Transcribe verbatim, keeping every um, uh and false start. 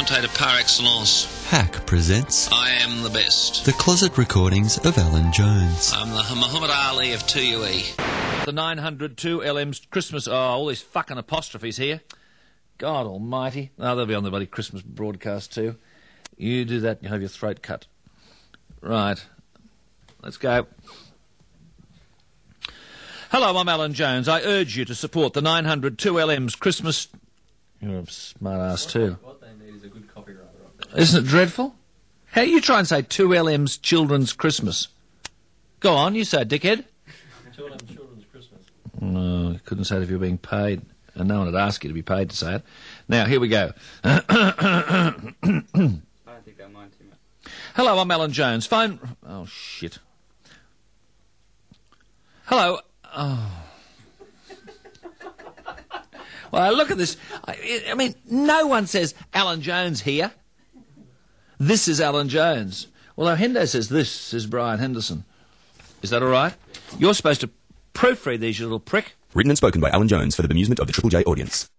commentator par excellence. Hack presents I am the best. the closet recordings of Alan Jones. I'm the Muhammad Ali of two U E. The nine hundred two L M's Christmas... Oh, all these fucking apostrophes here. God almighty. Oh, they'll be on the bloody Christmas broadcast too. You do that and you'll have your throat cut. Right. Let's go. Hello, I'm Alan Jones. I urge you to support the nine hundred two L M's Christmas... You're a smart ass too. What they need is a good copywriter up there. Isn't it dreadful? How you try and say two L M's Children's Christmas? Go on, you say it, dickhead. two L M Children's Christmas. No, you couldn't say it if you were being paid. And no one would ask you to be paid to say it. Now, here we go. I don't think they'll mind too much. Hello, I'm Alan Jones. Phone... Oh, shit. Hello. Oh. Well, look at this. I, I mean, no one says Alan Jones here. This is Alan Jones. Although Hendo says this is Brian Henderson. Is that all right? You're supposed to proofread these, you little prick. Written and spoken by Alan Jones for the amusement of the Triple J audience.